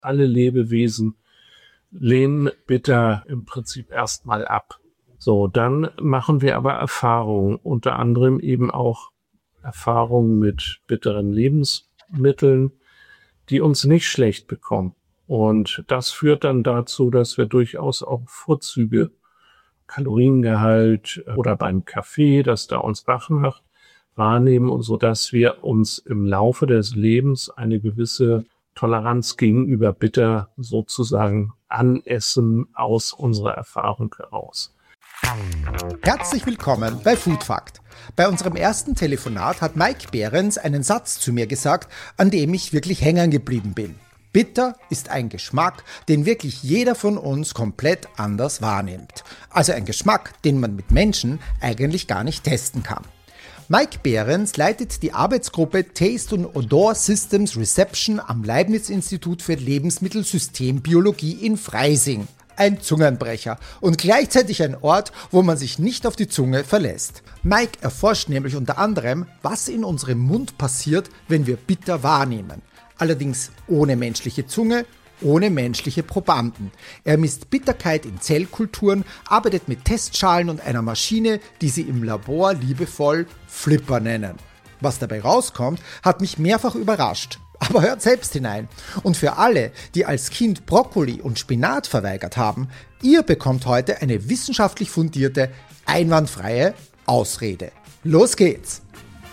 Alle Lebewesen lehnen bitter im Prinzip erstmal ab. So, dann machen wir aber Erfahrungen, unter anderem eben auch Erfahrungen mit bitteren Lebensmitteln, die uns nicht schlecht bekommen. Und das führt dann dazu, dass wir durchaus auch Vorzüge, Kaloriengehalt oder beim Kaffee, dass da uns wach macht, wahrnehmen und so, dass wir uns im Laufe des Lebens eine gewisse Toleranz gegenüber bitter sozusagen anessen aus unserer Erfahrung heraus. Herzlich willkommen bei Food Fact. Bei unserem ersten Telefonat hat Mike Behrens einen Satz zu mir gesagt, an dem ich wirklich hängen geblieben bin. Bitter ist ein Geschmack, den wirklich jeder von uns komplett anders wahrnimmt. Also ein Geschmack, den man mit Menschen eigentlich gar nicht testen kann. Mike Behrens leitet die Arbeitsgruppe Taste und Odor Systems Reception am Leibniz-Institut für Lebensmittelsystembiologie in Freising. Ein Zungenbrecher und gleichzeitig ein Ort, wo man sich nicht auf die Zunge verlässt. Mike erforscht nämlich unter anderem, was in unserem Mund passiert, wenn wir bitter wahrnehmen. Allerdings ohne menschliche Zunge, ohne menschliche Probanden. Er misst Bitterkeit in Zellkulturen, arbeitet mit Testschalen und einer Maschine, die sie im Labor liebevoll Flipper nennen. Was dabei rauskommt, hat mich mehrfach überrascht. Aber hört selbst hinein. Und für alle, die als Kind Brokkoli und Spinat verweigert haben, ihr bekommt heute eine wissenschaftlich fundierte, einwandfreie Ausrede. Los geht's!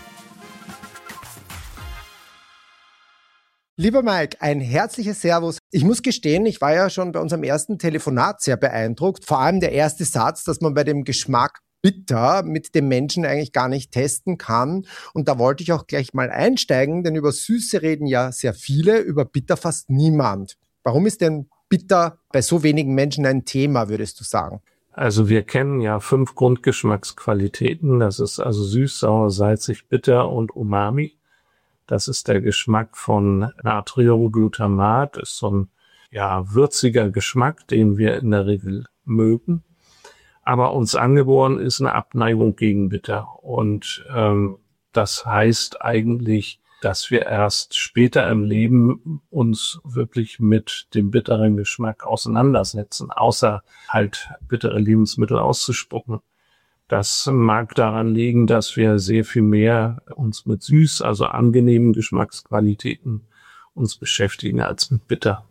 Lieber Mike, ein herzliches Servus. Ich muss gestehen, ich war ja schon bei unserem ersten Telefonat sehr beeindruckt. Vor allem der erste Satz, dass man bei dem Geschmack bitter mit dem Menschen eigentlich gar nicht testen kann. Und da wollte ich auch gleich mal einsteigen, denn über Süße reden ja sehr viele, über bitter fast niemand. Warum ist denn bitter bei so wenigen Menschen ein Thema, würdest du sagen? Also wir kennen ja 5 Grundgeschmacksqualitäten. Das ist also süß, sauer, salzig, bitter und Umami. Das ist der Geschmack von Natriumglutamat. Das ist so ein würziger Geschmack, den wir in der Regel mögen. Aber uns angeboren ist eine Abneigung gegen bitter. Und das heißt eigentlich, dass wir erst später im Leben uns wirklich mit dem bitteren Geschmack auseinandersetzen, außer halt bittere Lebensmittel auszuspucken. Das mag daran liegen, dass wir sehr viel mehr uns mit süß, also angenehmen Geschmacksqualitäten uns beschäftigen als mit bitter.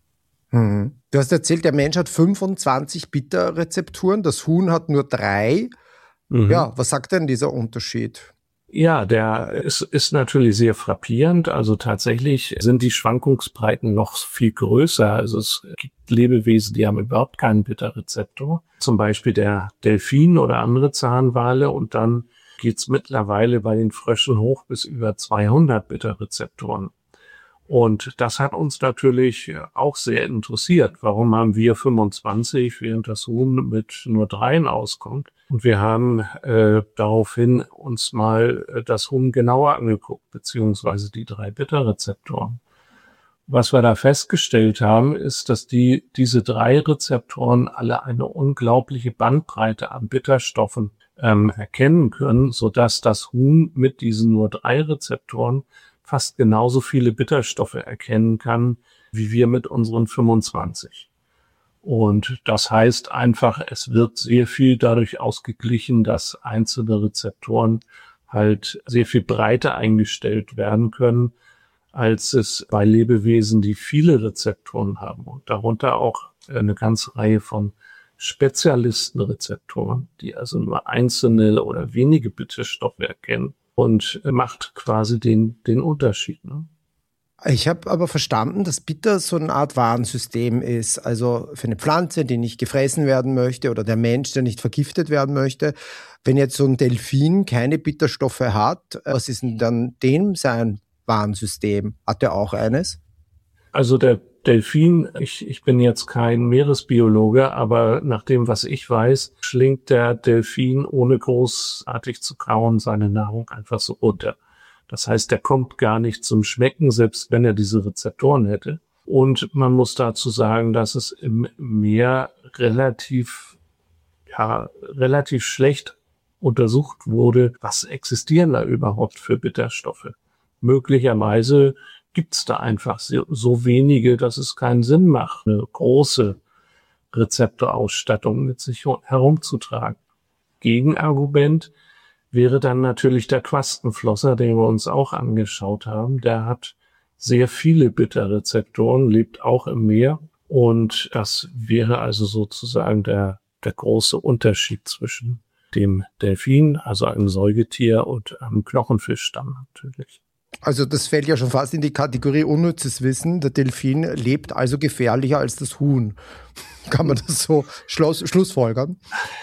Du hast erzählt, der Mensch hat 25 Bitterrezeptoren, das Huhn hat nur 3. Ja, was sagt denn dieser Unterschied? Ja, der ist natürlich sehr frappierend. Also tatsächlich sind die Schwankungsbreiten noch viel größer. Also es gibt Lebewesen, die haben überhaupt keinen Bitterrezeptor. Zum Beispiel der Delfin oder andere Zahnwale. Und dann geht's mittlerweile bei den Fröschen hoch bis über 200 Bitterrezeptoren. Und das hat uns natürlich auch sehr interessiert. Warum haben wir 25, während das Huhn mit nur 3 auskommt? Und wir haben daraufhin uns mal das Huhn genauer angeguckt, beziehungsweise die 3 Bitterrezeptoren. Was wir da festgestellt haben, ist, dass diese 3 Rezeptoren alle eine unglaubliche Bandbreite an Bitterstoffen erkennen können, sodass das Huhn mit diesen nur 3 Rezeptoren fast genauso viele Bitterstoffe erkennen kann, wie wir mit unseren 25. Und das heißt einfach, es wird sehr viel dadurch ausgeglichen, dass einzelne Rezeptoren halt sehr viel breiter eingestellt werden können, als es bei Lebewesen, die viele Rezeptoren haben. Und darunter auch eine ganze Reihe von Spezialistenrezeptoren, die also nur einzelne oder wenige Bitterstoffe erkennen. Und macht quasi den Unterschied. Ne? Ich habe aber verstanden, dass bitter so eine Art Warnsystem ist. Also für eine Pflanze, die nicht gefressen werden möchte, oder der Mensch, der nicht vergiftet werden möchte. Wenn jetzt so ein Delfin keine Bitterstoffe hat, was ist denn dann dem sein Warnsystem? Hat er auch eines? Also der Delfin, ich bin jetzt kein Meeresbiologe, aber nach dem, was ich weiß, schlingt der Delfin, ohne großartig zu kauen, seine Nahrung einfach so runter. Das heißt, der kommt gar nicht zum Schmecken, selbst wenn er diese Rezeptoren hätte. Und man muss dazu sagen, dass es im Meer relativ schlecht untersucht wurde, was existieren da überhaupt für Bitterstoffe. Möglicherweise gibt's da einfach so wenige, dass es keinen Sinn macht, eine große Rezeptorausstattung mit sich herumzutragen. Gegenargument wäre dann natürlich der Quastenflosser, den wir uns auch angeschaut haben. Der hat sehr viele Bitterrezeptoren, lebt auch im Meer. Und das wäre also sozusagen der große Unterschied zwischen dem Delfin, also einem Säugetier, und einem Knochenfisch dann natürlich. Also das fällt ja schon fast in die Kategorie unnützes Wissen. Der Delfin lebt also gefährlicher als das Huhn. Kann man das so schlussfolgern?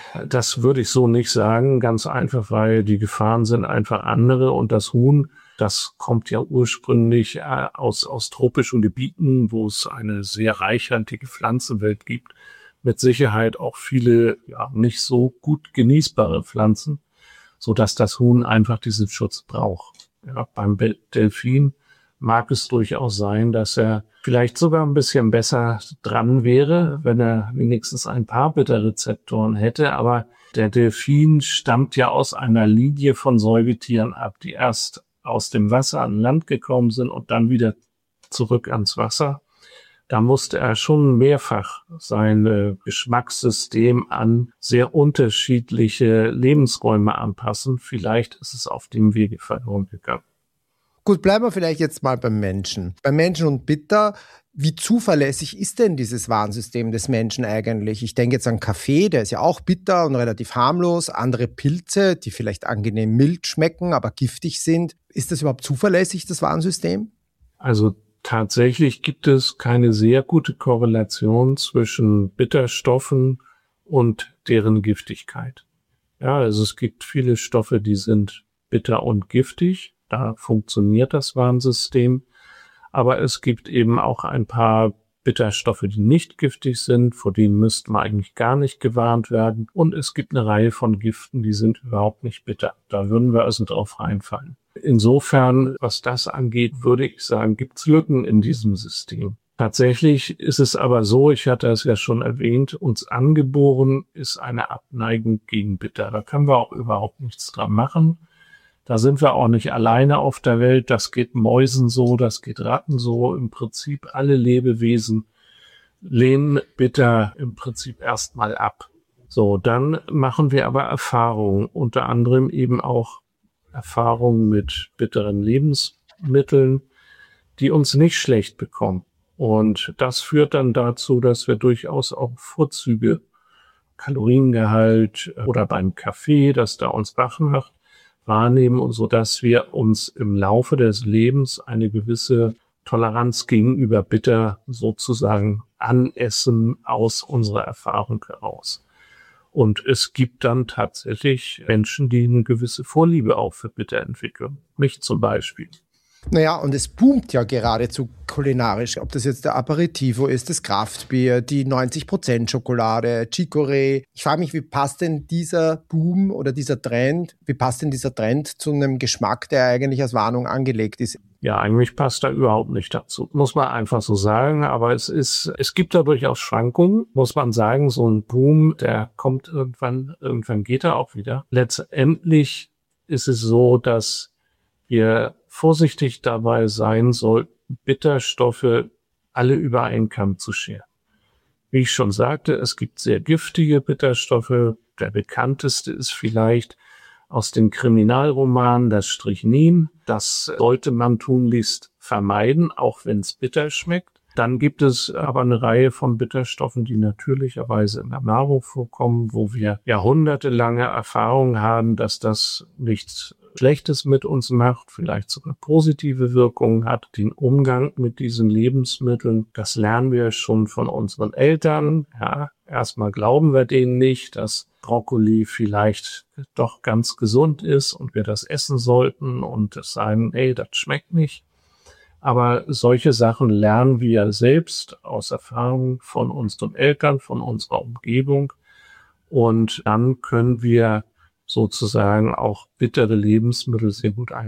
Das würde ich so nicht sagen. Ganz einfach, weil die Gefahren sind einfach andere. Und das Huhn, das kommt ja ursprünglich aus tropischen Gebieten, wo es eine sehr reichhaltige Pflanzenwelt gibt. Mit Sicherheit auch viele nicht so gut genießbare Pflanzen, sodass das Huhn einfach diesen Schutz braucht. Ja, beim Delfin mag es durchaus sein, dass er vielleicht sogar ein bisschen besser dran wäre, wenn er wenigstens ein paar Bitterrezeptoren hätte. Aber der Delfin stammt ja aus einer Linie von Säugetieren ab, die erst aus dem Wasser an Land gekommen sind und dann wieder zurück ans Wasser. Da musste er schon mehrfach sein Geschmackssystem an sehr unterschiedliche Lebensräume anpassen. Vielleicht ist es auf dem Wege verloren gegangen. Gut, bleiben wir vielleicht jetzt mal beim Menschen. Beim Menschen und Bitter, wie zuverlässig ist denn dieses Warnsystem des Menschen eigentlich? Ich denke jetzt an Kaffee, der ist ja auch bitter und relativ harmlos. Andere Pilze, die vielleicht angenehm mild schmecken, aber giftig sind. Ist das überhaupt zuverlässig, das Warnsystem? Also tatsächlich gibt es keine sehr gute Korrelation zwischen Bitterstoffen und deren Giftigkeit. Ja, also es gibt viele Stoffe, die sind bitter und giftig. Da funktioniert das Warnsystem. Aber es gibt eben auch ein paar Bitterstoffe, die nicht giftig sind, vor denen müsste man eigentlich gar nicht gewarnt werden. Und es gibt eine Reihe von Giften, die sind überhaupt nicht bitter. Da würden wir also drauf reinfallen. Insofern, was das angeht, würde ich sagen, gibt es Lücken in diesem System. Tatsächlich ist es aber so, ich hatte es ja schon erwähnt, uns angeboren ist eine Abneigung gegen Bitter. Da können wir auch überhaupt nichts dran machen. Da sind wir auch nicht alleine auf der Welt. Das geht Mäusen so, das geht Ratten so. Im Prinzip alle Lebewesen lehnen Bitter im Prinzip erstmal ab. So, dann machen wir aber Erfahrungen, unter anderem eben auch Erfahrungen mit bitteren Lebensmitteln, die uns nicht schlecht bekommen. Und das führt dann dazu, dass wir durchaus auch Vorzüge, Kaloriengehalt oder beim Kaffee, dass da uns wach macht, wahrnehmen, und so dass wir uns im Laufe des Lebens eine gewisse Toleranz gegenüber Bitter sozusagen anessen aus unserer Erfahrung heraus. Und es gibt dann tatsächlich Menschen, die eine gewisse Vorliebe auch für Bitter entwickeln. Mich zum Beispiel. Naja, und es boomt ja geradezu kulinarisch, ob das jetzt der Aperitivo ist, das Kraftbier, die 90% Schokolade, Chicorée. Ich frage mich, wie passt denn dieser Boom oder dieser Trend zu einem Geschmack, der eigentlich als Warnung angelegt ist? Ja, eigentlich passt er überhaupt nicht dazu, muss man einfach so sagen. Aber es gibt da durchaus Schwankungen, muss man sagen. So ein Boom, der kommt irgendwann geht er auch wieder. Letztendlich ist es so, dass wir vorsichtig dabei sein sollten, Bitterstoffe alle über einen Kamm zu scheren. Wie ich schon sagte, es gibt sehr giftige Bitterstoffe. Der bekannteste ist vielleicht aus den Kriminalromanen das Strychnin. Das sollte man tunlichst vermeiden, auch wenn es bitter schmeckt. Dann gibt es aber eine Reihe von Bitterstoffen, die natürlicherweise in der Nahrung vorkommen, wo wir jahrhundertelange Erfahrung haben, dass das nichts Schlechtes mit uns macht, vielleicht sogar positive Wirkungen hat. Den Umgang mit diesen Lebensmitteln, das lernen wir schon von unseren Eltern. Ja, erstmal glauben wir denen nicht, dass Brokkoli vielleicht doch ganz gesund ist und wir das essen sollten und sagen, das schmeckt nicht. Aber solche Sachen lernen wir selbst aus Erfahrung von unseren Eltern, von unserer Umgebung. Und dann können wir sozusagen auch bittere Lebensmittel sehr gut einordnen.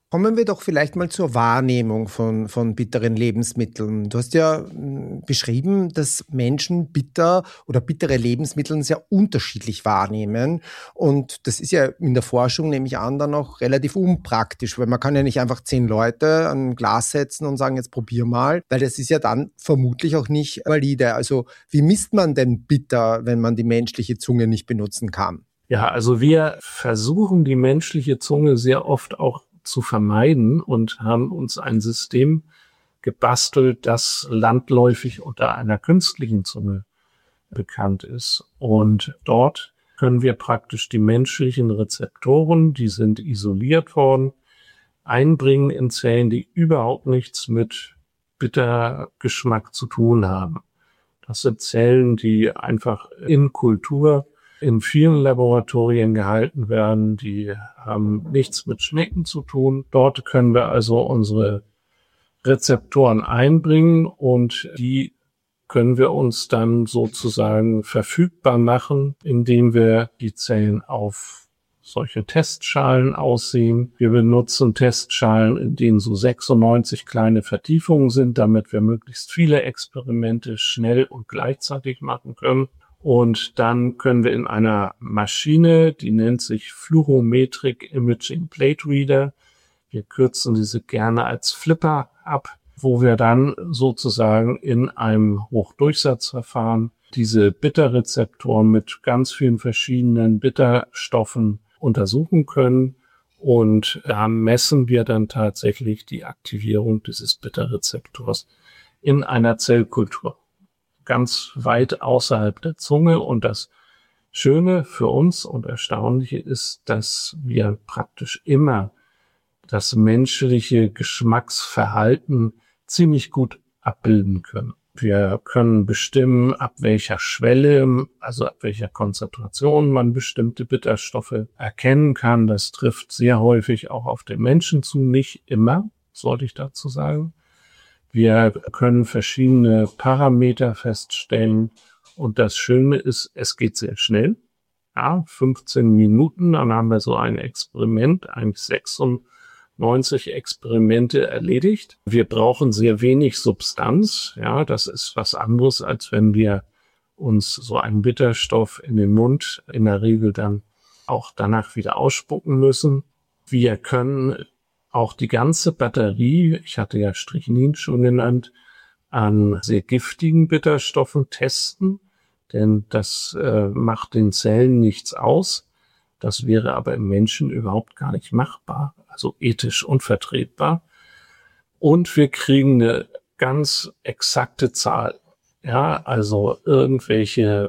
Kommen wir doch vielleicht mal zur Wahrnehmung von bitteren Lebensmitteln. Du hast ja beschrieben, dass Menschen bitter oder bittere Lebensmittel sehr unterschiedlich wahrnehmen. Und das ist ja in der Forschung, nehme ich an, dann auch relativ unpraktisch, weil man kann ja nicht einfach 10 Leute an ein Glas setzen und sagen, jetzt probier mal, weil das ist ja dann vermutlich auch nicht valide. Also wie misst man denn bitter, wenn man die menschliche Zunge nicht benutzen kann? Ja, also wir versuchen die menschliche Zunge sehr oft auch zu vermeiden und haben uns ein System gebastelt, das landläufig unter einer künstlichen Zunge bekannt ist. Und dort können wir praktisch die menschlichen Rezeptoren, die sind isoliert worden, einbringen in Zellen, die überhaupt nichts mit Bittergeschmack zu tun haben. Das sind Zellen, die einfach in Kultur in vielen Laboratorien gehalten werden, die haben nichts mit Schnecken zu tun. Dort können wir also unsere Rezeptoren einbringen und die können wir uns dann sozusagen verfügbar machen, indem wir die Zellen auf solche Testschalen aussehen. Wir benutzen Testschalen, in denen so 96 kleine Vertiefungen sind, damit wir möglichst viele Experimente schnell und gleichzeitig machen können. Und dann können wir in einer Maschine, die nennt sich Fluorometric Imaging Plate Reader, wir kürzen diese gerne als Flipper ab, wo wir dann sozusagen in einem Hochdurchsatzverfahren diese Bitterrezeptoren mit ganz vielen verschiedenen Bitterstoffen untersuchen können. Und da messen wir dann tatsächlich die Aktivierung dieses Bitterrezeptors in einer Zellkultur, ganz weit außerhalb der Zunge. Und das Schöne für uns und Erstaunliche ist, dass wir praktisch immer das menschliche Geschmacksverhalten ziemlich gut abbilden können. Wir können bestimmen, ab welcher Schwelle, also ab welcher Konzentration man bestimmte Bitterstoffe erkennen kann. Das trifft sehr häufig auch auf den Menschen zu, nicht immer, sollte ich dazu sagen. Wir können verschiedene Parameter feststellen und das Schöne ist, es geht sehr schnell. Ja, 15 Minuten, dann haben wir so ein Experiment, eigentlich 96 Experimente erledigt. Wir brauchen sehr wenig Substanz. Ja, das ist was anderes, als wenn wir uns so einen Bitterstoff in den Mund in der Regel dann auch danach wieder ausspucken müssen. Wir können auch die ganze Batterie, ich hatte ja Strychnin schon genannt, an sehr giftigen Bitterstoffen testen, denn das macht den Zellen nichts aus. Das wäre aber im Menschen überhaupt gar nicht machbar, also ethisch unvertretbar. Und wir kriegen eine ganz exakte Zahl. Ja, also irgendwelche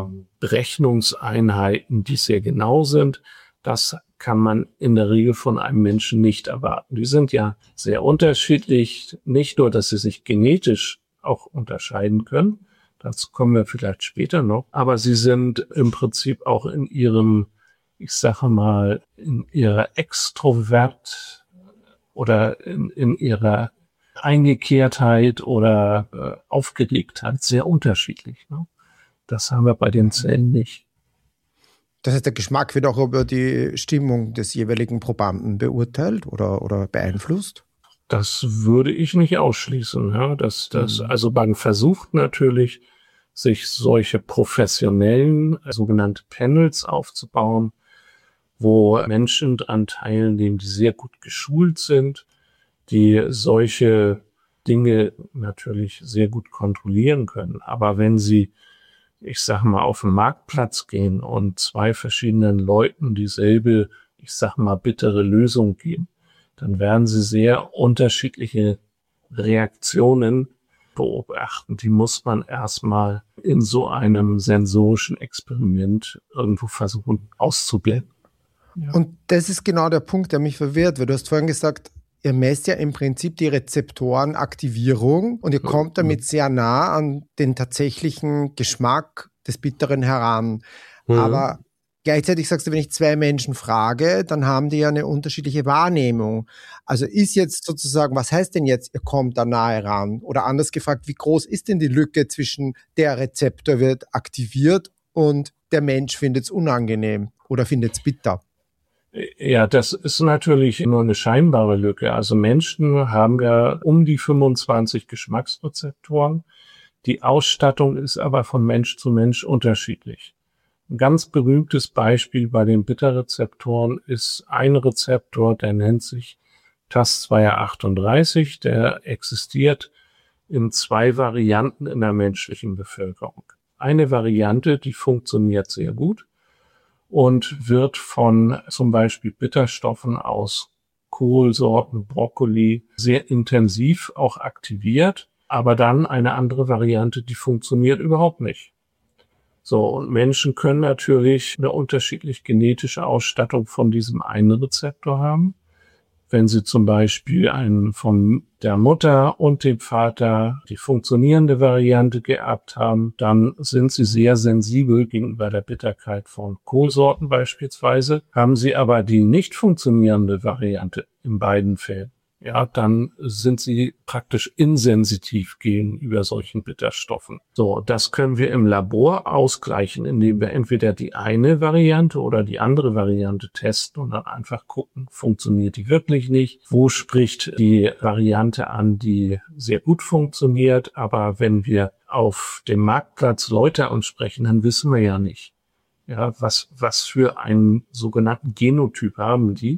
Berechnungseinheiten, die sehr genau sind, das kann man in der Regel von einem Menschen nicht erwarten. Die sind ja sehr unterschiedlich, nicht nur, dass sie sich genetisch auch unterscheiden können, dazu kommen wir vielleicht später noch, aber sie sind im Prinzip auch in ihrem, ich sage mal, in ihrer Extrovert oder in ihrer Eingekehrtheit oder Aufgeregtheit sehr unterschiedlich. Ne? Das haben wir bei den Zellen nicht. Das heißt, der Geschmack wird auch über die Stimmung des jeweiligen Probanden beurteilt oder beeinflusst? Das würde ich nicht ausschließen. Ja? Also man versucht natürlich, sich solche professionellen, sogenannte Panels aufzubauen, wo Menschen dran teilnehmen, die sehr gut geschult sind, die solche Dinge natürlich sehr gut kontrollieren können. Aber wenn sie, ich sag mal, auf den Marktplatz gehen und 2 verschiedenen Leuten dieselbe, ich sag mal, bittere Lösung geben, dann werden sie sehr unterschiedliche Reaktionen beobachten. Die muss man erstmal in so einem sensorischen Experiment irgendwo versuchen auszublenden. Ja. Und das ist genau der Punkt, der mich verwirrt, weil du hast vorhin gesagt, ihr messt ja im Prinzip die Rezeptorenaktivierung und ihr kommt damit sehr nah an den tatsächlichen Geschmack des Bitteren heran. Aber gleichzeitig sagst du, wenn ich 2 Menschen frage, dann haben die ja eine unterschiedliche Wahrnehmung. Also ist jetzt sozusagen, was heißt denn jetzt, ihr kommt da nahe ran? Oder anders gefragt, wie groß ist denn die Lücke zwischen der Rezeptor wird aktiviert und der Mensch findet es unangenehm oder findet es bitter? Ja, das ist natürlich nur eine scheinbare Lücke. Also Menschen haben ja um die 25 Geschmacksrezeptoren. Die Ausstattung ist aber von Mensch zu Mensch unterschiedlich. Ein ganz berühmtes Beispiel bei den Bitterrezeptoren ist ein Rezeptor, der nennt sich TAS2R38. Der existiert in 2 Varianten in der menschlichen Bevölkerung. Eine Variante, die funktioniert sehr gut und wird von zum Beispiel Bitterstoffen aus Kohlsorten, Brokkoli sehr intensiv auch aktiviert, aber dann eine andere Variante, die funktioniert überhaupt nicht. So, und Menschen können natürlich eine unterschiedlich genetische Ausstattung von diesem einen Rezeptor haben. Wenn sie zum Beispiel einen von der Mutter und dem Vater die funktionierende Variante geerbt haben, dann sind sie sehr sensibel gegenüber der Bitterkeit von Kohlsorten beispielsweise. Haben sie aber die nicht funktionierende Variante in beiden Fällen, ja, dann sind sie praktisch insensitiv gegenüber solchen Bitterstoffen. So, das können wir im Labor ausgleichen, indem wir entweder die eine Variante oder die andere Variante testen und dann einfach gucken, funktioniert die wirklich nicht? Wo spricht die Variante an, die sehr gut funktioniert? Aber wenn wir auf dem Marktplatz Leute ansprechen, dann wissen wir ja nicht, ja, was für einen sogenannten Genotyp haben die?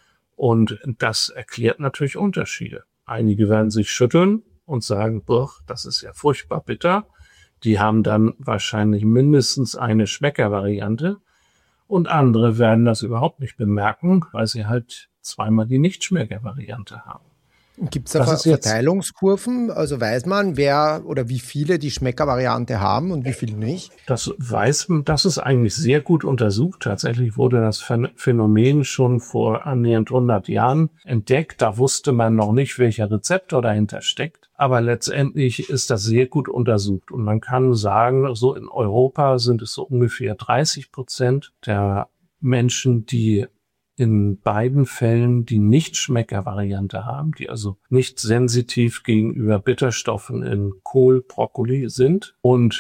Und das erklärt natürlich Unterschiede. Einige werden sich schütteln und sagen, boah, das ist ja furchtbar bitter. Die haben dann wahrscheinlich mindestens eine Schmeckervariante. Und andere werden das überhaupt nicht bemerken, weil sie halt zweimal die Nicht-Schmecker-Variante haben. Gibt es da Verteilungskurven? Also weiß man, wer oder wie viele die Schmeckervariante haben und wie viele nicht? Das weiß man, das ist eigentlich sehr gut untersucht. Tatsächlich wurde das Phänomen schon vor annähernd 100 Jahren entdeckt. Da wusste man noch nicht, welcher Rezeptor dahinter steckt. Aber letztendlich ist das sehr gut untersucht. Und man kann sagen, so in Europa sind es so ungefähr 30% der Menschen, die in beiden Fällen die Nicht-Schmecker-Variante haben, die also nicht sensitiv gegenüber Bitterstoffen in Kohl, Brokkoli sind. Und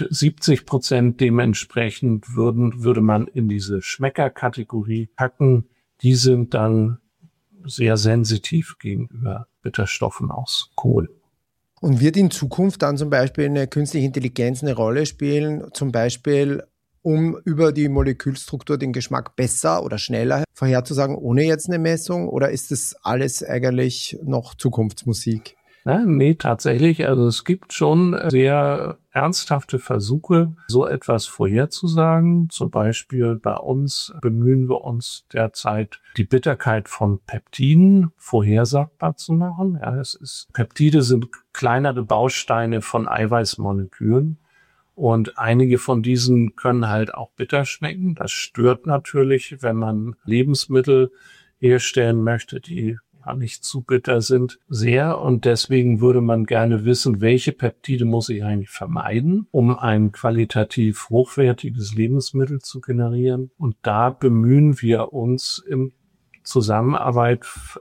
70% dementsprechend würde man in diese Schmecker-Kategorie packen. Die sind dann sehr sensitiv gegenüber Bitterstoffen aus Kohl. Und wird in Zukunft dann zum Beispiel eine künstliche Intelligenz eine Rolle spielen, zum Beispiel um über die Molekülstruktur den Geschmack besser oder schneller vorherzusagen, ohne jetzt eine Messung? Oder ist das alles eigentlich noch Zukunftsmusik? Nee, tatsächlich. Also es gibt schon sehr ernsthafte Versuche, so etwas vorherzusagen. Zum Beispiel bei uns bemühen wir uns derzeit, die Bitterkeit von Peptiden vorhersagbar zu machen. Ja, Peptide sind kleinere Bausteine von Eiweißmolekülen. Und einige von diesen können halt auch bitter schmecken. Das stört natürlich, wenn man Lebensmittel herstellen möchte, die ja nicht zu bitter sind, sehr. Und deswegen würde man gerne wissen, welche Peptide muss ich eigentlich vermeiden, um ein qualitativ hochwertiges Lebensmittel zu generieren. Und da bemühen wir uns in Zusammenarbeit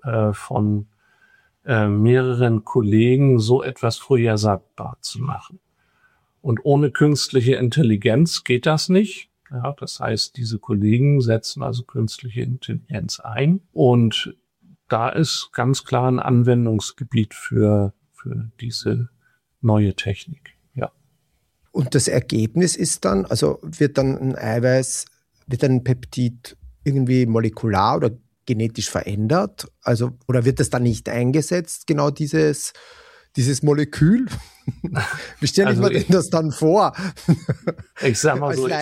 von mehreren Kollegen, so etwas vorhersagbar zu machen. Und ohne künstliche Intelligenz geht das nicht. Ja, das heißt, diese Kollegen setzen also künstliche Intelligenz ein. Und da ist ganz klar ein Anwendungsgebiet für diese neue Technik. Ja. Und das Ergebnis ist dann, also wird dann ein Peptid irgendwie molekular oder genetisch verändert? Also, oder wird das dann nicht eingesetzt, genau dieses Molekül? Wie stelle ich mir denn das dann vor? Ich sag mal so,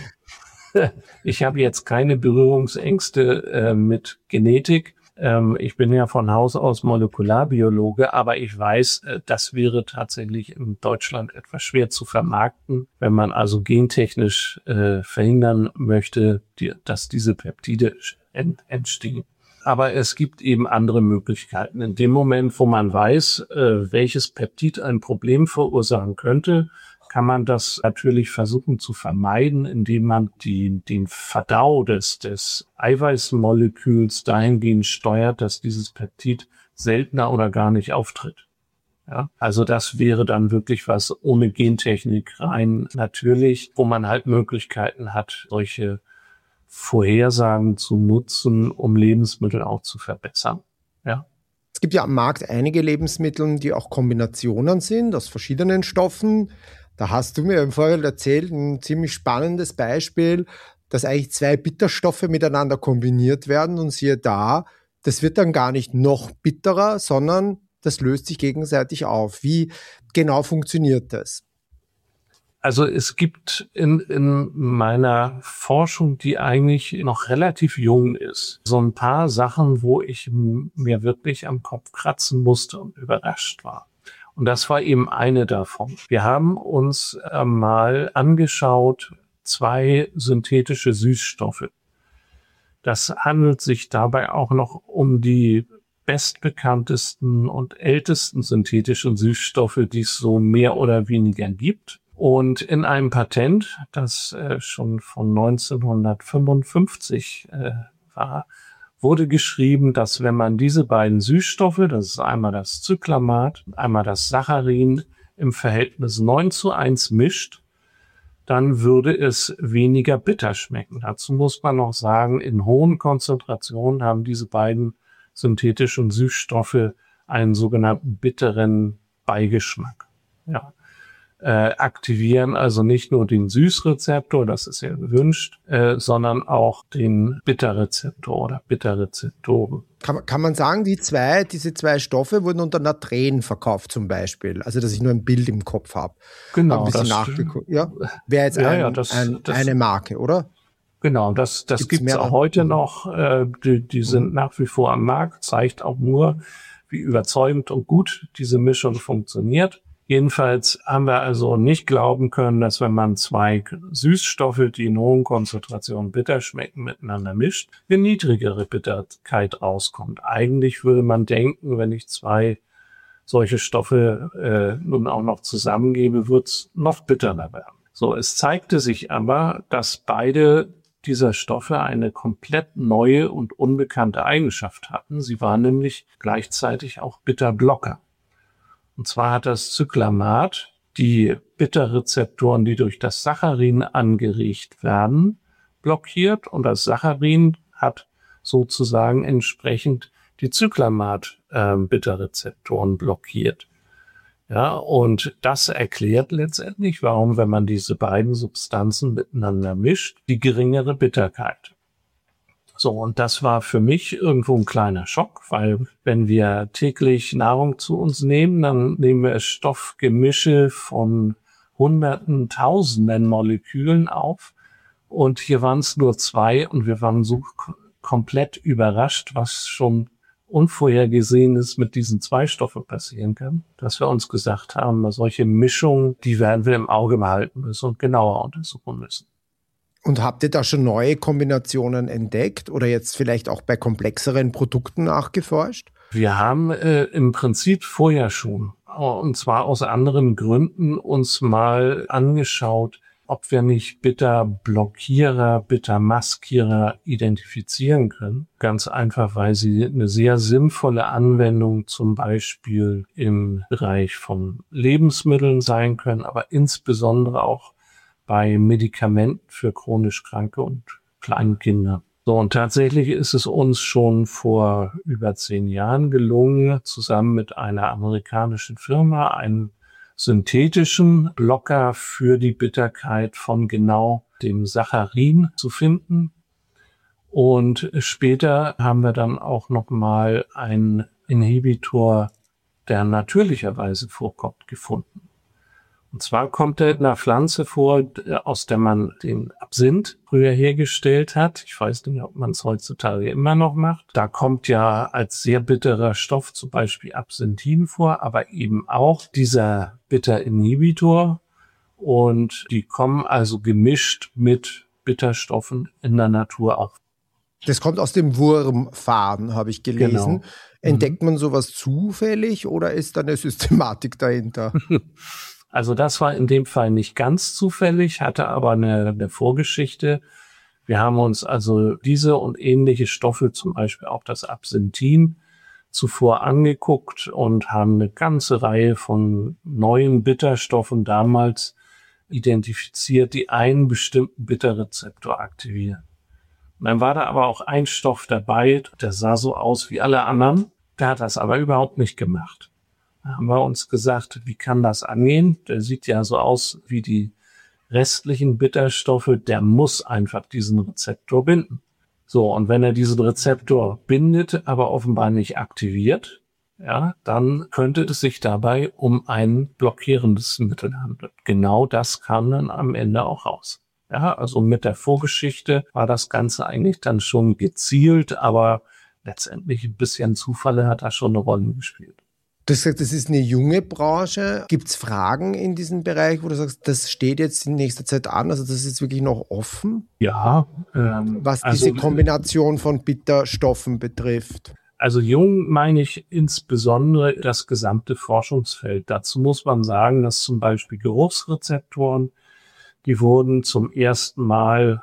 ich habe jetzt keine Berührungsängste mit Genetik. Ich bin ja von Haus aus Molekularbiologe, aber ich weiß, das wäre tatsächlich in Deutschland etwas schwer zu vermarkten, wenn man also gentechnisch verhindern möchte, dass diese Peptide entstehen. Aber es gibt eben andere Möglichkeiten. In dem Moment, wo man weiß, welches Peptid ein Problem verursachen könnte, kann man das natürlich versuchen zu vermeiden, indem man den Verdau des Eiweißmoleküls dahingehend steuert, dass dieses Peptid seltener oder gar nicht auftritt. Ja, also das wäre dann wirklich was ohne Gentechnik rein natürlich, wo man halt Möglichkeiten hat, solche Vorhersagen zu nutzen, um Lebensmittel auch zu verbessern. Ja. Es gibt ja am Markt einige Lebensmittel, die auch Kombinationen sind aus verschiedenen Stoffen. Da hast du mir im Vorfeld erzählt, ein ziemlich spannendes Beispiel, dass eigentlich 2 Bitterstoffe miteinander kombiniert werden und siehe da, das wird dann gar nicht noch bitterer, sondern das löst sich gegenseitig auf. Wie genau funktioniert das? Also es gibt in meiner Forschung, die eigentlich noch relativ jung ist, so ein paar Sachen, wo ich mir wirklich am Kopf kratzen musste und überrascht war. Und das war eben eine davon. Wir haben uns mal angeschaut, 2 synthetische Süßstoffe. Das handelt sich dabei auch noch um die bestbekanntesten und ältesten synthetischen Süßstoffe, die es so mehr oder weniger gibt. Und in einem Patent, das schon von 1955 war, wurde geschrieben, dass wenn man diese beiden Süßstoffe, das ist einmal das Cyclamat, einmal das Saccharin, im Verhältnis 9:1 mischt, dann würde es weniger bitter schmecken. Dazu muss man noch sagen, in hohen Konzentrationen haben diese beiden synthetischen Süßstoffe einen sogenannten bitteren Beigeschmack. Ja. Aktivieren also nicht nur den Süßrezeptor, das ist ja gewünscht, sondern auch den Bitterrezeptor oder Bitterrezeptoren. Kann man sagen, diese 2 Stoffe wurden unter Natren verkauft zum Beispiel? Also, dass ich nur ein Bild im Kopf habe. Genau. Ein bisschen nachgeguckt. Ja, wäre jetzt eine Marke, oder? Genau, das gibt's auch heute noch. Die sind nach wie vor am Markt, zeigt auch nur, wie überzeugend und gut diese Mischung funktioniert. Jedenfalls haben wir also nicht glauben können, dass wenn man 2 Süßstoffe, die in hohen Konzentrationen bitter schmecken, miteinander mischt, eine niedrigere Bitterkeit rauskommt. Eigentlich würde man denken, wenn ich 2 solche Stoffe nun auch noch zusammengebe, wird's noch bitterer werden. So, es zeigte sich aber, dass beide dieser Stoffe eine komplett neue und unbekannte Eigenschaft hatten. Sie waren nämlich gleichzeitig auch Bitterblocker. Und zwar hat das Cyclamat die Bitterrezeptoren, die durch das Saccharin angeregt werden, blockiert, und das Saccharin hat sozusagen entsprechend die Cyclamat-Bitterrezeptoren blockiert. Ja, und das erklärt letztendlich, warum, wenn man diese beiden Substanzen miteinander mischt, die geringere Bitterkeit. So, und das war für mich irgendwo ein kleiner Schock, weil wenn wir täglich Nahrung zu uns nehmen, dann nehmen wir Stoffgemische von Hunderten, Tausenden Molekülen auf. Und hier waren es nur 2 und wir waren so komplett überrascht, was schon Unvorhergesehenes mit diesen 2 Stoffen passieren kann, dass wir uns gesagt haben, solche Mischungen, die werden wir im Auge behalten müssen und genauer untersuchen müssen. Und habt ihr da schon neue Kombinationen entdeckt oder jetzt vielleicht auch bei komplexeren Produkten nachgeforscht? Wir haben im Prinzip vorher schon, und zwar aus anderen Gründen, uns mal angeschaut, ob wir nicht Bitterblockierer, Bittermaskierer identifizieren können. Ganz einfach, weil sie eine sehr sinnvolle Anwendung zum Beispiel im Bereich von Lebensmitteln sein können, aber insbesondere auch bei Medikamenten für chronisch Kranke und Kleinkinder. So, und tatsächlich ist es uns schon vor über 10 Jahren gelungen, zusammen mit einer amerikanischen Firma einen synthetischen Blocker für die Bitterkeit von genau dem Saccharin zu finden. Und später haben wir dann auch nochmal einen Inhibitor, der natürlicherweise vorkommt, gefunden. Und zwar kommt er in einer Pflanze vor, aus der man den Absinth früher hergestellt hat. Ich weiß nicht, ob man es heutzutage immer noch macht. Da kommt ja als sehr bitterer Stoff zum Beispiel Absinthin vor, aber eben auch dieser Bitterinhibitor. Und die kommen also gemischt mit Bitterstoffen in der Natur auch. Das kommt aus dem Wurmfaden, habe ich gelesen. Genau. Entdeckt man sowas zufällig oder ist da eine Systematik dahinter? Also das war in dem Fall nicht ganz zufällig, hatte aber eine Vorgeschichte. Wir haben uns also diese und ähnliche Stoffe, zum Beispiel auch das Absinthin, zuvor angeguckt und haben eine ganze Reihe von neuen Bitterstoffen damals identifiziert, die einen bestimmten Bitterrezeptor aktivieren. Und dann war da aber auch ein Stoff dabei, der sah so aus wie alle anderen. Der hat das aber überhaupt nicht gemacht. Da haben wir uns gesagt, wie kann das angehen? Der sieht ja so aus wie die restlichen Bitterstoffe. Der muss einfach diesen Rezeptor binden. So, und wenn er diesen Rezeptor bindet, aber offenbar nicht aktiviert, ja, dann könnte es sich dabei um ein blockierendes Mittel handeln. Genau das kam dann am Ende auch raus. Ja, also mit der Vorgeschichte war das Ganze eigentlich dann schon gezielt, aber letztendlich ein bisschen Zufall hat da schon eine Rolle gespielt. Du hast gesagt, das ist eine junge Branche. Gibt es Fragen in diesem Bereich, wo du sagst, das steht jetzt in nächster Zeit an, also das ist wirklich noch offen? Ja. Was diese Kombination von Bitterstoffen betrifft. Also jung meine ich insbesondere das gesamte Forschungsfeld. Dazu muss man sagen, dass zum Beispiel Geruchsrezeptoren, die wurden zum ersten Mal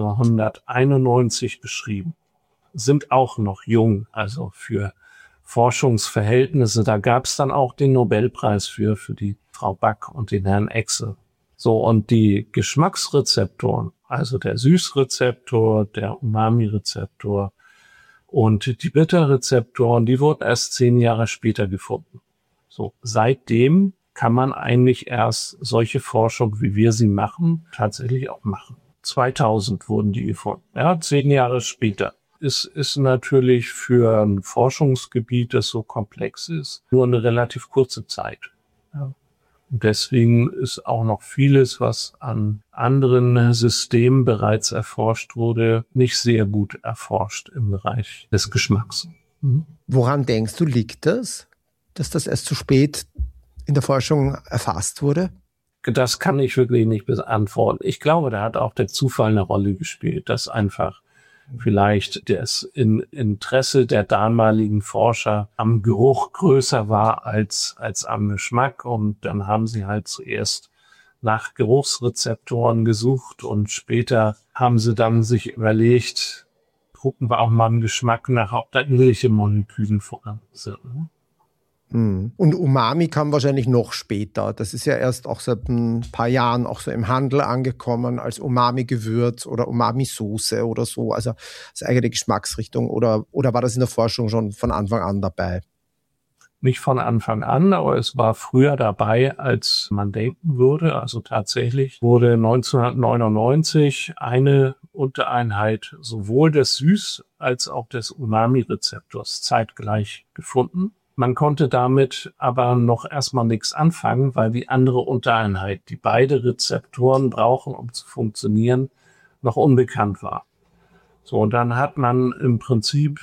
1991 beschrieben, sind auch noch jung, also für Forschungsverhältnisse. Da gab es dann auch den Nobelpreis für die Frau Back und den Herrn Exel. So, und die Geschmacksrezeptoren, also der Süßrezeptor, der Umami-Rezeptor und die Bitterrezeptoren, die wurden erst 10 Jahre später gefunden. So, seitdem kann man eigentlich erst solche Forschung, wie wir sie machen, tatsächlich auch machen. 2000 wurden die gefunden, ja, 10 Jahre später. Ist natürlich für ein Forschungsgebiet, das so komplex ist, nur eine relativ kurze Zeit. Ja. Und deswegen ist auch noch vieles, was an anderen Systemen bereits erforscht wurde, nicht sehr gut erforscht im Bereich des Geschmacks. Woran denkst du, liegt das, dass das erst zu spät in der Forschung erfasst wurde? Das kann ich wirklich nicht beantworten. Ich glaube, da hat auch der Zufall eine Rolle gespielt, dass einfach vielleicht das Interesse der damaligen Forscher am Geruch größer war als am Geschmack. Und dann haben sie halt zuerst nach Geruchsrezeptoren gesucht und später haben sie dann sich überlegt, gucken wir auch mal im Geschmack nach, ob da ähnliche Moleküle vorhanden sind. Und Umami kam wahrscheinlich noch später. Das ist ja erst auch seit ein paar Jahren auch so im Handel angekommen als Umami-Gewürz oder Umami-Soße oder so. Also als eigene Geschmacksrichtung. Oder war das in der Forschung schon von Anfang an dabei? Nicht von Anfang an, aber es war früher dabei, als man denken würde. Also tatsächlich wurde 1999 eine Untereinheit sowohl des Süß- als auch des Umami-Rezeptors zeitgleich gefunden. Man konnte damit aber noch erstmal nichts anfangen, weil die andere Untereinheit, die beide Rezeptoren brauchen, um zu funktionieren, noch unbekannt war. So, und dann hat man im Prinzip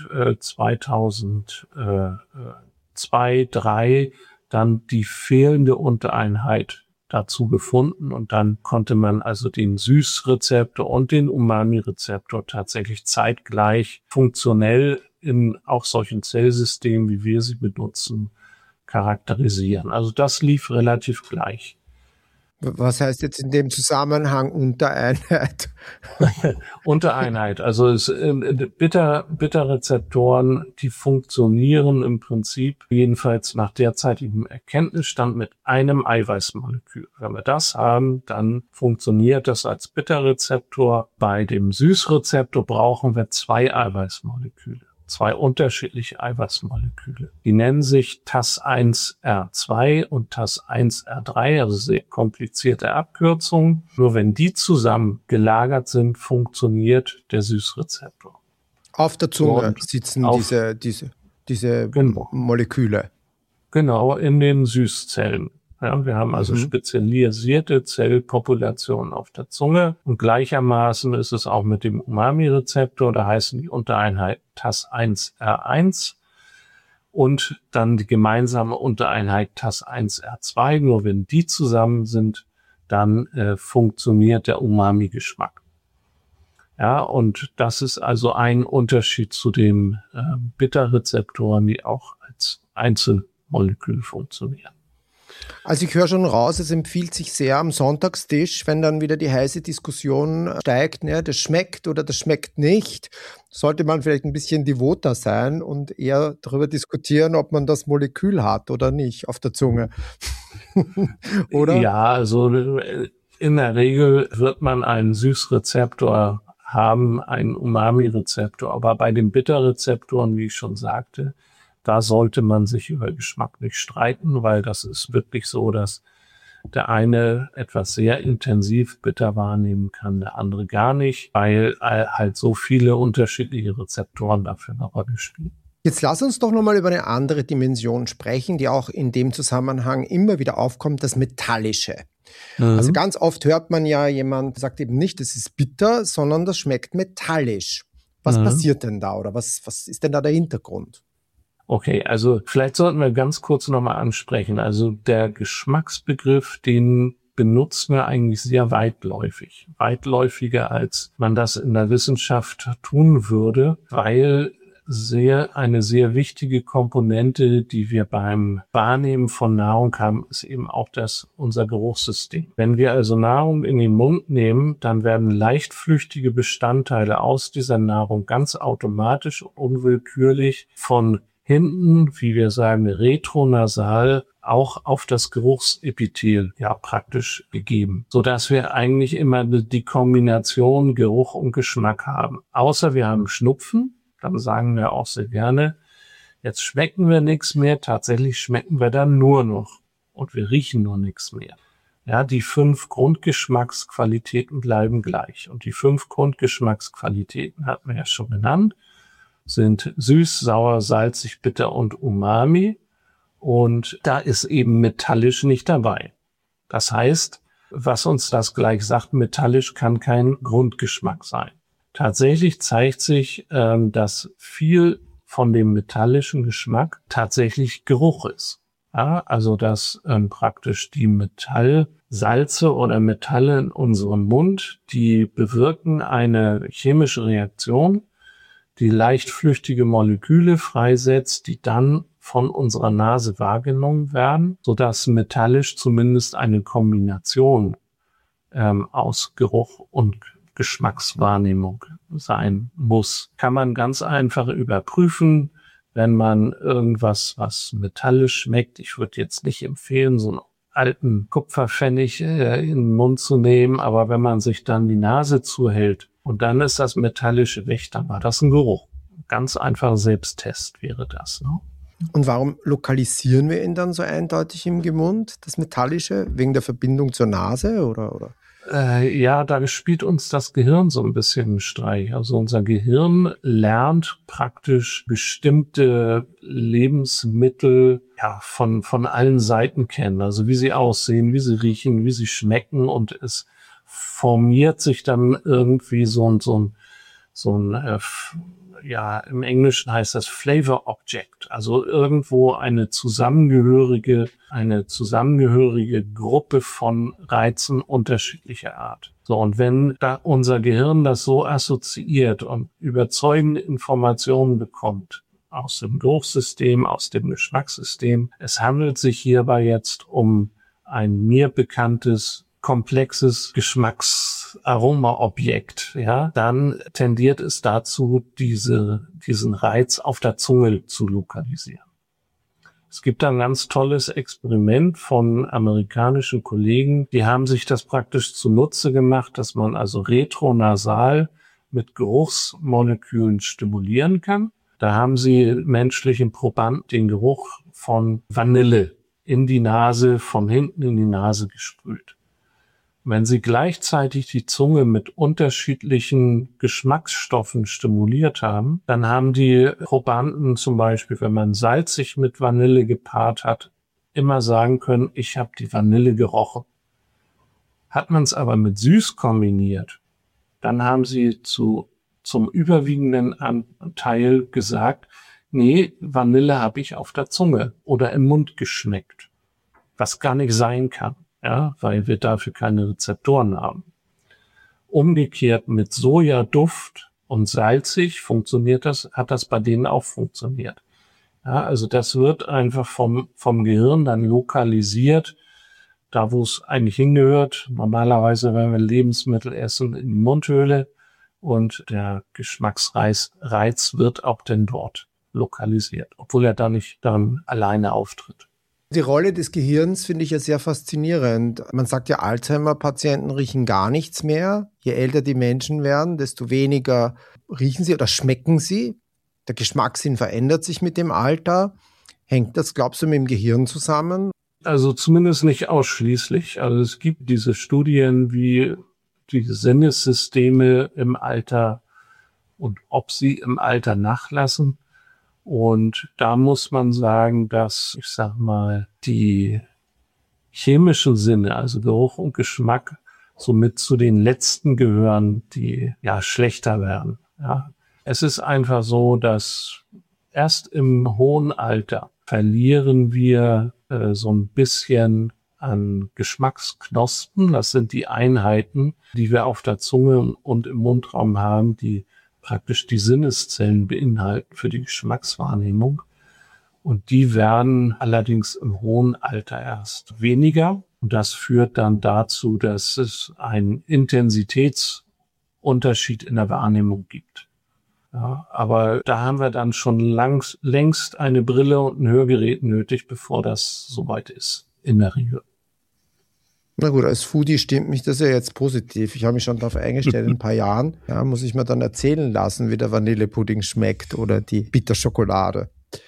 2002, 2003 dann die fehlende Untereinheit dazu gefunden und dann konnte man also den Süßrezeptor und den Umami-Rezeptor tatsächlich zeitgleich funktionell in auch solchen Zellsystemen, wie wir sie benutzen, charakterisieren. Also das lief relativ gleich. Was heißt jetzt in dem Zusammenhang Untereinheit? Untereinheit, also Bitterrezeptoren, die funktionieren im Prinzip jedenfalls nach derzeitigem Erkenntnisstand mit einem Eiweißmolekül. Wenn wir das haben, dann funktioniert das als Bitterrezeptor. Bei dem Süßrezeptor brauchen wir 2 Eiweißmoleküle. 2 unterschiedliche Eiweißmoleküle. Die nennen sich TAS1R2 und TAS1R3, also sehr komplizierte Abkürzungen. Nur wenn die zusammen gelagert sind, funktioniert der Süßrezeptor. Auf der Zunge sitzen diese genau. Moleküle. Genau, in den Süßzellen. Ja, wir haben also spezialisierte Zellpopulationen auf der Zunge und gleichermaßen ist es auch mit dem Umami-Rezeptor, da heißen die Untereinheit TAS1R1 und dann die gemeinsame Untereinheit TAS1R2. Nur wenn die zusammen sind, dann funktioniert der Umami-Geschmack. Ja, und das ist also ein Unterschied zu den Bitterrezeptoren, die auch als Einzelmolekül funktionieren. Also ich höre schon raus, es empfiehlt sich sehr am Sonntagstisch, wenn dann wieder die heiße Diskussion steigt, ne, das schmeckt oder das schmeckt nicht, sollte man vielleicht ein bisschen devoter sein und eher darüber diskutieren, ob man das Molekül hat oder nicht auf der Zunge. Oder? Ja, also in der Regel wird man einen Süßrezeptor haben einen Umami-Rezeptor. Aber bei den Bitterrezeptoren, wie ich schon sagte, da sollte man sich über Geschmack nicht streiten, weil das ist wirklich so, dass der eine etwas sehr intensiv bitter wahrnehmen kann, der andere gar nicht, weil halt so viele unterschiedliche Rezeptoren dafür eine Rolle spielen. Jetzt lass uns doch nochmal über eine andere Dimension sprechen, die auch in dem Zusammenhang immer wieder aufkommt, das Metallische. Also ganz oft hört man ja, jemand sagt eben nicht, das ist bitter, sondern das schmeckt metallisch. Was passiert denn da oder was ist denn da der Hintergrund? Okay, also vielleicht sollten wir ganz kurz nochmal ansprechen. Also der Geschmacksbegriff, den benutzen wir eigentlich sehr weitläufig. Weitläufiger, als man das in der Wissenschaft tun würde, weil eine sehr wichtige Komponente, die wir beim Wahrnehmen von Nahrung haben, ist eben auch unser Geruchssystem. Wenn wir also Nahrung in den Mund nehmen, dann werden leicht flüchtige Bestandteile aus dieser Nahrung ganz automatisch, unwillkürlich von hinten, wie wir sagen, retronasal auch auf das Geruchsepithel praktisch gegeben, sodass wir eigentlich immer die Kombination Geruch und Geschmack haben. Außer wir haben Schnupfen, dann sagen wir auch sehr gerne, jetzt schmecken wir nichts mehr, tatsächlich schmecken wir dann nur noch und wir riechen nur nichts mehr. Ja, die 5 Grundgeschmacksqualitäten bleiben gleich und die 5 Grundgeschmacksqualitäten hatten wir ja schon genannt, sind süß, sauer, salzig, bitter und umami. Und da ist eben metallisch nicht dabei. Das heißt, was uns das gleich sagt, metallisch kann kein Grundgeschmack sein. Tatsächlich zeigt sich, dass viel von dem metallischen Geschmack tatsächlich Geruch ist. Ja, also dass praktisch die Metallsalze oder Metalle in unserem Mund, die bewirken eine chemische Reaktion, die leicht flüchtige Moleküle freisetzt, die dann von unserer Nase wahrgenommen werden, sodass metallisch zumindest eine Kombination aus Geruch und Geschmackswahrnehmung sein muss. Kann man ganz einfach überprüfen, wenn man irgendwas, was metallisch schmeckt. Ich würde jetzt nicht empfehlen, so einen alten Kupferpfennig in den Mund zu nehmen, aber wenn man sich dann die Nase zuhält und dann ist das Metallische weg, dann war das ein Geruch. Ganz einfacher Selbsttest wäre das. Ne? Und warum lokalisieren wir ihn dann so eindeutig im Gemund, das Metallische? Wegen der Verbindung zur Nase oder? Ja, da spielt uns das Gehirn so ein bisschen einen Streich. Also unser Gehirn lernt praktisch bestimmte Lebensmittel von allen Seiten kennen. Also wie sie aussehen, wie sie riechen, wie sie schmecken und es formiert sich dann irgendwie so ein im Englischen heißt das Flavor Object, also irgendwo eine zusammengehörige Gruppe von Reizen unterschiedlicher Art. So, und wenn da unser Gehirn das so assoziiert und überzeugende Informationen bekommt aus dem Geruchssystem, aus dem Geschmackssystem, es handelt sich hierbei jetzt um ein mir bekanntes komplexes Geschmacksaroma-Objekt, dann tendiert es dazu, diesen Reiz auf der Zunge zu lokalisieren. Es gibt ein ganz tolles Experiment von amerikanischen Kollegen, die haben sich das praktisch zunutze gemacht, dass man also retronasal mit Geruchsmolekülen stimulieren kann. Da haben sie menschlichen Probanden den Geruch von Vanille in die Nase, von hinten in die Nase gesprüht. Wenn Sie gleichzeitig die Zunge mit unterschiedlichen Geschmacksstoffen stimuliert haben, dann haben die Probanden zum Beispiel, wenn man salzig mit Vanille gepaart hat, immer sagen können, ich habe die Vanille gerochen. Hat man es aber mit süß kombiniert, dann haben sie zum überwiegenden Anteil gesagt, nee, Vanille habe ich auf der Zunge oder im Mund geschmeckt, was gar nicht sein kann. Ja, weil wir dafür keine Rezeptoren haben. Umgekehrt mit Sojaduft und salzig hat das bei denen auch funktioniert. Ja, also das wird einfach vom Gehirn dann lokalisiert, da wo es eigentlich hingehört. Normalerweise, wenn wir Lebensmittel essen, in die Mundhöhle und der Geschmacksreiz wird auch denn dort lokalisiert, obwohl er da nicht dann alleine auftritt. Die Rolle des Gehirns finde ich ja sehr faszinierend. Man sagt ja, Alzheimer-Patienten riechen gar nichts mehr. Je älter die Menschen werden, desto weniger riechen sie oder schmecken sie. Der Geschmackssinn verändert sich mit dem Alter. Hängt das, glaubst du, mit dem Gehirn zusammen? Also zumindest nicht ausschließlich. Also es gibt diese Studien, wie die Sinnessysteme im Alter und ob sie im Alter nachlassen. Und da muss man sagen, dass, ich sag mal, die chemischen Sinne, also Geruch und Geschmack, somit zu den letzten gehören, die ja schlechter werden. Ja. Es ist einfach so, dass erst im hohen Alter verlieren wir so ein bisschen an Geschmacksknospen. Das sind die Einheiten, die wir auf der Zunge und im Mundraum haben, die praktisch die Sinneszellen beinhalten für die Geschmackswahrnehmung. Und die werden allerdings im hohen Alter erst weniger. Und das führt dann dazu, dass es einen Intensitätsunterschied in der Wahrnehmung gibt. Ja, aber da haben wir dann schon längst eine Brille und ein Hörgerät nötig, bevor das soweit ist, in der Regel. Na gut, als Foodie stimmt mich das ja jetzt positiv. Ich habe mich schon darauf eingestellt, in ein paar Jahren muss ich mir dann erzählen lassen, wie der Vanillepudding schmeckt oder die Bitterschokolade.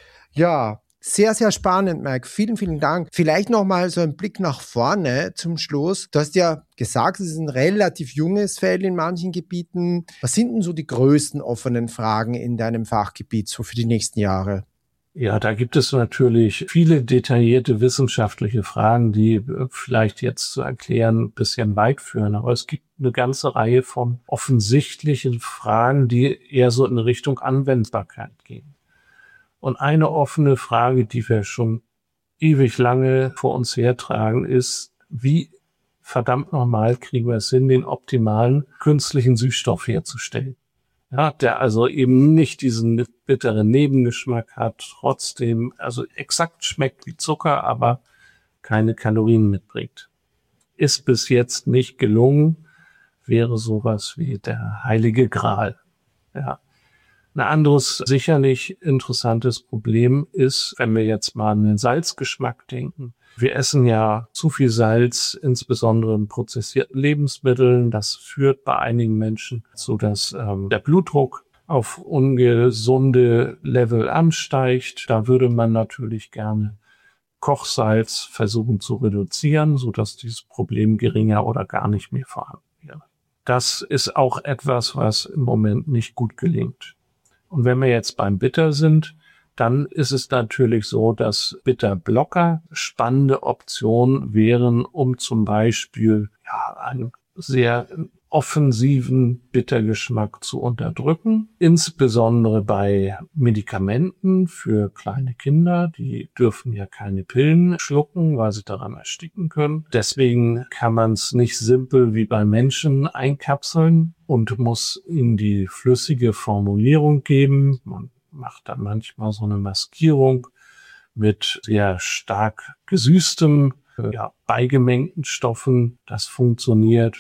Ja, sehr, sehr spannend, Mike. Vielen, vielen Dank. Vielleicht nochmal so ein Blick nach vorne zum Schluss. Du hast ja gesagt, es ist ein relativ junges Feld in manchen Gebieten. Was sind denn so die größten offenen Fragen in deinem Fachgebiet so für die nächsten Jahre? Ja, da gibt es natürlich viele detaillierte wissenschaftliche Fragen, die vielleicht jetzt zu erklären ein bisschen weit führen. Aber es gibt eine ganze Reihe von offensichtlichen Fragen, die eher so in Richtung Anwendbarkeit gehen. Und eine offene Frage, die wir schon ewig lange vor uns hertragen, ist, wie verdammt nochmal kriegen wir es hin, den optimalen künstlichen Süßstoff herzustellen? Ja, der also eben nicht diesen bitteren Nebengeschmack hat, trotzdem also exakt schmeckt wie Zucker, aber keine Kalorien mitbringt. Ist bis jetzt nicht gelungen, wäre sowas wie der heilige Gral. Ja. Ein anderes sicherlich interessantes Problem ist, wenn wir jetzt mal an den Salzgeschmack denken. Wir essen ja zu viel Salz, insbesondere in prozessierten Lebensmitteln. Das führt bei einigen Menschen zu, dass der Blutdruck auf ungesunde Level ansteigt. Da würde man natürlich gerne Kochsalz versuchen zu reduzieren, sodass dieses Problem geringer oder gar nicht mehr vorhanden wäre. Das ist auch etwas, was im Moment nicht gut gelingt. Und wenn wir jetzt beim Bitter sind, dann ist es natürlich so, dass Bitterblocker spannende Optionen wären, um zum Beispiel einen sehr offensiven Bittergeschmack zu unterdrücken. Insbesondere bei Medikamenten für kleine Kinder. Die dürfen ja keine Pillen schlucken, weil sie daran ersticken können. Deswegen kann man es nicht simpel wie bei Menschen einkapseln und muss ihnen die flüssige Formulierung geben. Man macht dann manchmal so eine Maskierung mit sehr stark gesüßtem, beigemengten Stoffen. Das funktioniert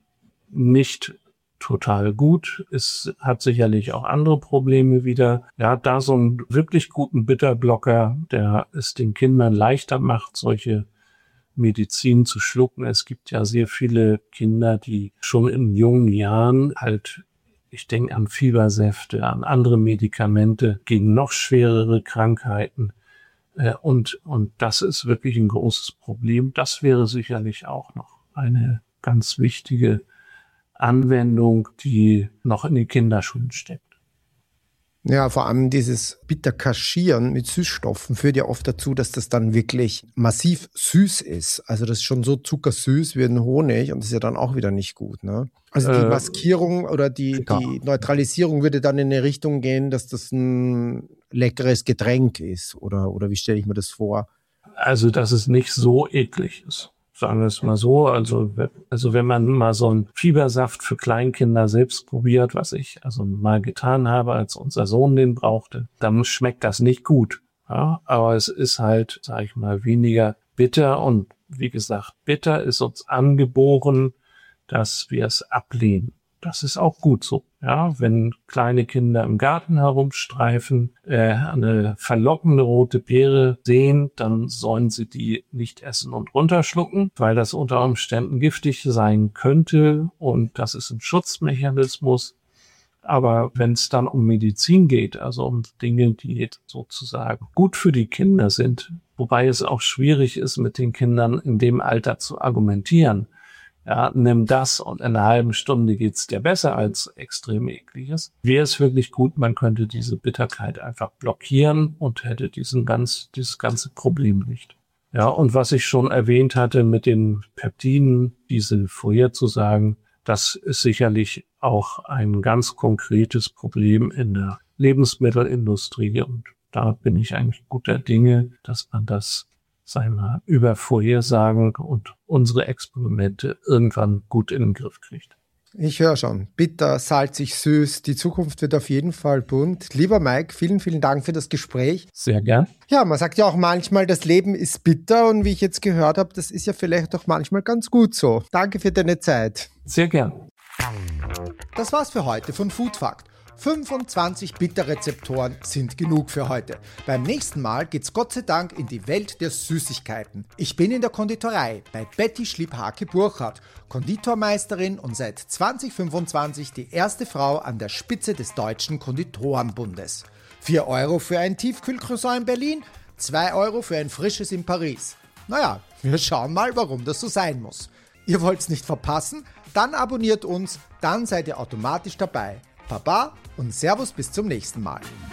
nicht total gut. Es hat sicherlich auch andere Probleme wieder. Ja, da so einen wirklich guten Bitterblocker, der es den Kindern leichter macht, solche Medizin zu schlucken. Es gibt ja sehr viele Kinder, die schon in jungen Jahren ich denke an Fiebersäfte, an andere Medikamente gegen noch schwerere Krankheiten. Und das ist wirklich ein großes Problem. Das wäre sicherlich auch noch eine ganz wichtige Anwendung, die noch in den Kinderschuhen steckt. Ja, vor allem dieses Bitterkaschieren mit Süßstoffen führt ja oft dazu, dass das dann wirklich massiv süß ist. Also das ist schon so zuckersüß wie ein Honig und das ist ja dann auch wieder nicht gut, ne? Also die Maskierung oder die Neutralisierung würde dann in eine Richtung gehen, dass das ein leckeres Getränk ist oder wie stelle ich mir das vor? Also, dass es nicht so eklig ist. Sagen wir es mal so, also wenn man mal so einen Fiebersaft für Kleinkinder selbst probiert, was ich also mal getan habe, als unser Sohn den brauchte, dann schmeckt das nicht gut. Ja, aber es ist halt, sage ich mal, weniger bitter und wie gesagt, bitter ist uns angeboren, dass wir es ablehnen. das ist auch gut so. Ja, wenn kleine Kinder im Garten herumstreifen, eine verlockende rote Beere sehen, dann sollen sie die nicht essen und runterschlucken, weil das unter Umständen giftig sein könnte und das ist ein Schutzmechanismus. Aber wenn es dann um Medizin geht, also um Dinge, die sozusagen gut für die Kinder sind, wobei es auch schwierig ist, mit den Kindern in dem Alter zu argumentieren. Ja, nimm das und in einer halben Stunde geht's dir besser als extrem ekliges. Wäre es wirklich gut, man könnte diese Bitterkeit einfach blockieren und hätte dieses ganze Problem nicht. Ja, und was ich schon erwähnt hatte mit den Peptiden, diese vorherzusagen, das ist sicherlich auch ein ganz konkretes Problem in der Lebensmittelindustrie. Und da bin ich eigentlich guter Dinge, dass man das, sagen wir, über Vorhersagen und unsere Experimente irgendwann gut in den Griff kriegt. Ich höre schon. Bitter, salzig, süß. Die Zukunft wird auf jeden Fall bunt. Lieber Mike, vielen, vielen Dank für das Gespräch. Sehr gern. Ja, man sagt ja auch manchmal, das Leben ist bitter und wie ich jetzt gehört habe, das ist ja vielleicht auch manchmal ganz gut so. Danke für deine Zeit. Sehr gern. Das war's für heute von Food Fact. 25 Bitterrezeptoren sind genug für heute. Beim nächsten Mal geht's Gott sei Dank in die Welt der Süßigkeiten. Ich bin in der Konditorei bei Betty Schlieb-Hake-Burchardt, Konditormeisterin und seit 2025 die erste Frau an der Spitze des Deutschen Konditorenbundes. 4 € für ein Tiefkühlcroissant in Berlin, 2 € für ein frisches in Paris. Naja, wir schauen mal, warum das so sein muss. Ihr wollt's nicht verpassen? Dann abonniert uns, dann seid ihr automatisch dabei. Baba und Servus bis zum nächsten Mal.